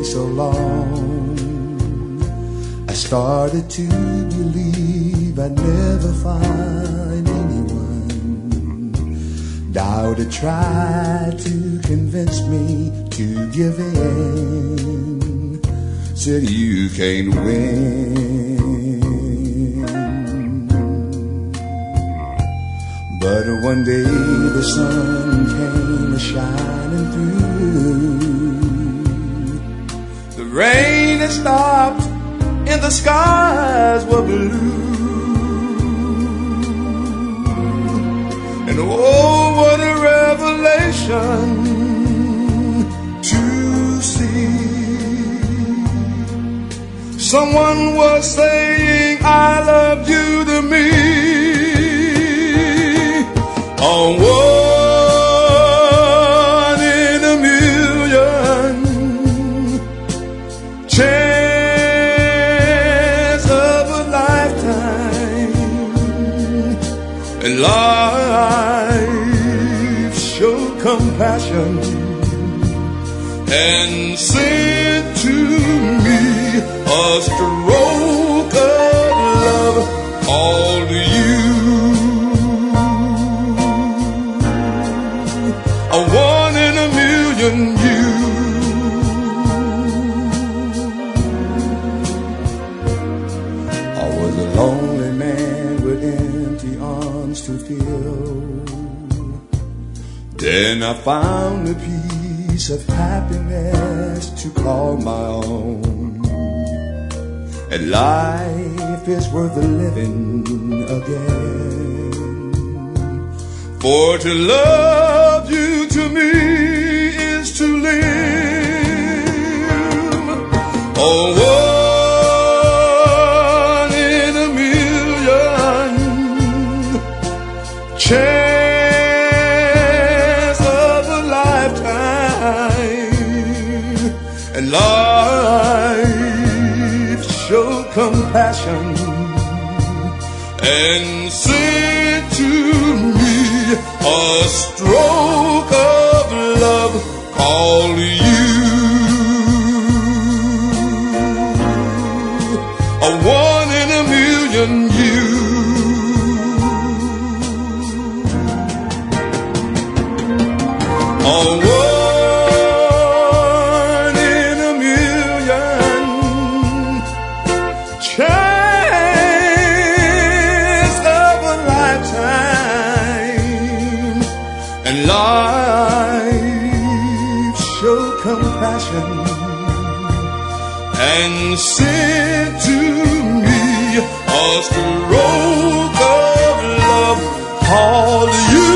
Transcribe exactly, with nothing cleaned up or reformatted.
so long, I started to believe I'd never find anyone. Doubted, tried to convince me to give in. Said you can't win. But one day the sun came shining through. The rain had stopped and the skies were blue. And oh, what a revelation to see. Someone was saying I love you to me. A one in a million chance of a lifetime. And life showed compassion and sent to me a stroke of love called you. A one in a million you. I was a lonely man with empty arms to fill. Then I found a piece of happiness to call my own. And life is worth living again. For to love you to me is to live. Oh, one in a million chance of a lifetime. And life showed compassion and sent to me a stroke of love called you. A one in a million you. A one in a million chance of a lifetime. And life showed compassion and sent to me a stroke of love called you.